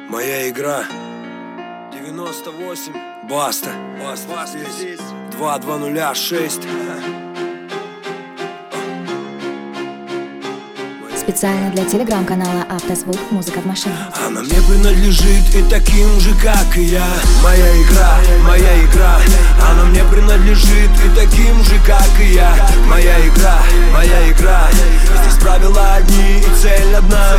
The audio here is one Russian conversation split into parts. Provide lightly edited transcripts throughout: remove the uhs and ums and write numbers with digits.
Моя игра 98. Баста здесь 2206. Специально для телеграм-канала «Автозвук. Музыка в машине». Она мне принадлежит и таким же, как и я. Моя игра, моя игра. Она мне принадлежит и таким же, как и я. Моя игра, моя игра. Здесь правила одни и цель одна.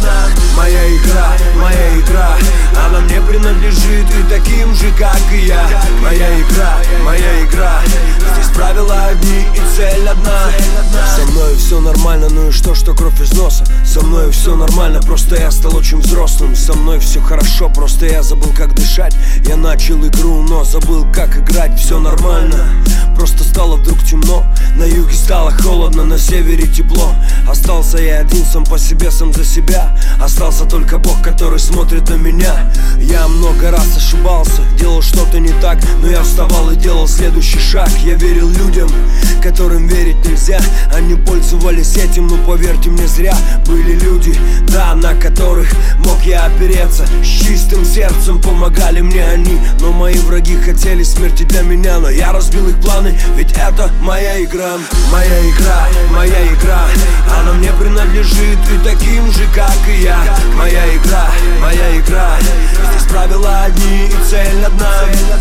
Моя игра, моя игра. Она мне принадлежит и таким же, как и я. Моя игра, моя игра. Здесь правила одни и цель одна. Со мной все нормально, ну и что кровь из носа. Со мной все нормально, просто я стал очень взрослым. Со мной все хорошо, просто я забыл, как дышать. Я начал игру, но забыл, как играть. Все нормально, просто стало вдруг темно. На юге стало холодно, на севере тепло. Остался я один сам по себе, сам за себя. Остался только Бог, который смотрит на меня. Я много раз ошибался, делал что-то не так, но я вставал и делал следующий шаг. Я верил людям, которым верить нельзя. Они пользовались этим, но поверьте мне, зря. Были люди, да, на которых мог я опереться. С чистым сердцем помогали мне они. Но мои враги хотели смерти для меня. Но я разбил их планы, ведь это моя игра. Моя игра, моя игра. Она мне принадлежит и таким же, как и я. Моя игра, моя игра. Здесь правила одни и цель одна.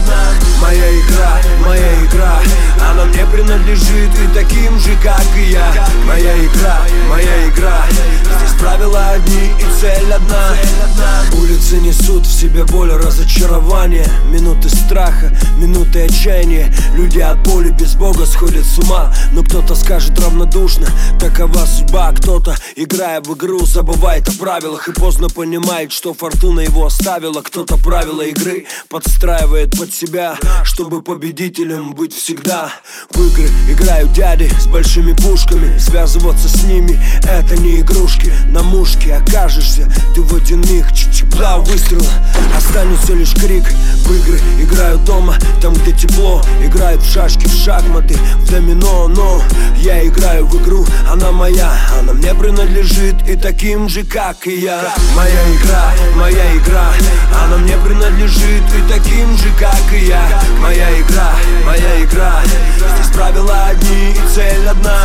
Моя игра, моя игра. Она мне принадлежит и таким же, как и я. Моя игра, моя игра. Здесь правила одни и цель одна. Улицы несут в себе боль, разочарование. Минуты страха, минуты отчаяния. Люди от боли без Бога сходят с ума. Но кто-то скажет равнодушно: такова судьба. Кто-то, играя в игру, забывает о правилах и поздно понимает, что фортуна его оставила. Кто-то правила игры подстраивает под себя, чтобы победителем быть всегда. В игры играют дяди с большими пушками. Связываться с ними — это не игрушки. На мушке окажешься ты в один миг. Чик-чик-бла, выстрела, останется лишь крик. В игры играют дома, там где тепло. Играют в шашки, в шахматы, в домино. Но я играю в игру, она моя. Она мне принадлежит и таким же, как и я. Моя игра, моя игра. Она мне принадлежит и таким же, как и я. Моя игра, моя игра. Здесь правила одни и цель одна.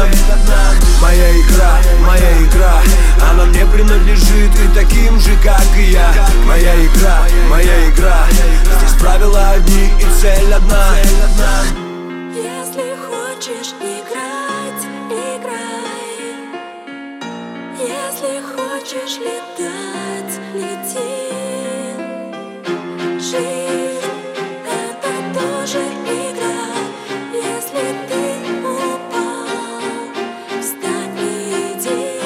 Моя игра, моя игра. Она мне принадлежит и таким же, как и я. Моя игра, моя игра. Здесь правила одни и цель одна. Если хочешь играть, играй. Если хочешь летать, лети. Жизнь — это тоже игра. Если ты упал, встань и иди.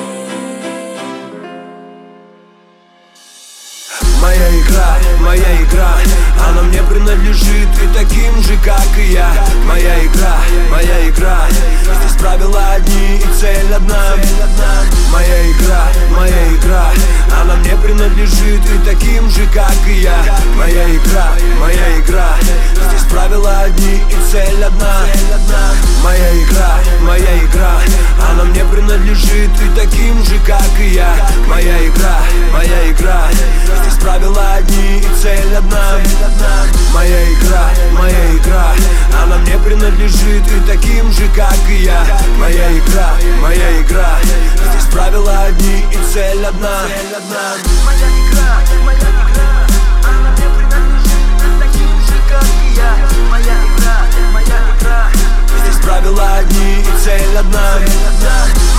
Моя игра, моя игра. Она мне принадлежит и таким же, как и я. Моя игра, моя игра. Здесь правила одни и цель одна. Моя игра, моя игра. Она мне принадлежит и таким же, как и я. Моя игра, моя игра. Здесь правила одни и цель одна. Моя игра, моя игра. Она мне принадлежит и таким же, как и я. Моя игра, моя игра. Здесь правила одни и цель одна. Моя игра, моя игра. Она мне принадлежит и таким же, как и я. Моя игра, моя игра. Здесь правила одни и цель одна. Моя игра, моя игра. Она мне принадлежит и таким же, как и я. Моя игра, моя игра. Здесь правила одни и цель одна.